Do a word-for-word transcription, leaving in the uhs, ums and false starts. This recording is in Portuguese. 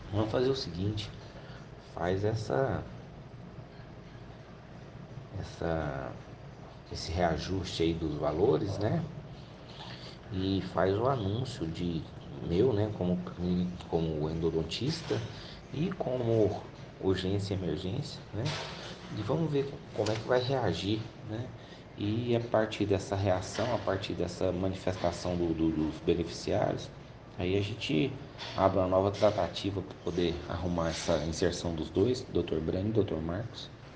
Vamos fazer o seguinte, faz essa, essa, esse reajuste aí dos valores, né? E faz o anúncio de meu, né? Como, como endodontista e como urgência e emergência, né? E vamos ver como é que vai reagir, né? E a partir dessa reação, a partir dessa manifestação do, do, dos beneficiários, aí a gente abre uma nova tratativa para poder arrumar essa inserção dos dois, doutor Breno e doutor Marcos.